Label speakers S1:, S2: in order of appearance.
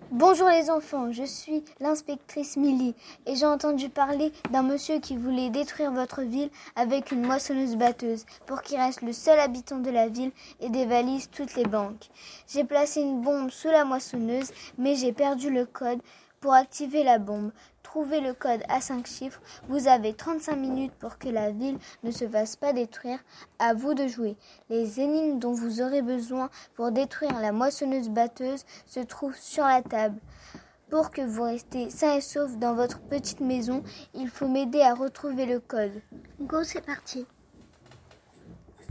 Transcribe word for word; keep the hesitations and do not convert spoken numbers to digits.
S1: Bonjour les enfants, je suis l'inspectrice Milly et j'ai entendu parler d'un monsieur qui voulait détruire votre ville avec une moissonneuse-batteuse pour qu'il reste le seul habitant de la ville et dévalise toutes les banques. J'ai placé une bombe sous la moissonneuse, mais j'ai perdu le code pour activer la bombe. Trouvez le code à cinq chiffres. Vous avez trente-cinq minutes pour que la ville ne se fasse pas détruire. À vous de jouer. Les énigmes dont vous aurez besoin pour détruire la moissonneuse-batteuse se trouvent sur la table. Pour que vous restiez sains et saufs dans votre petite maison, il faut m'aider à retrouver le code.
S2: Go, c'est parti.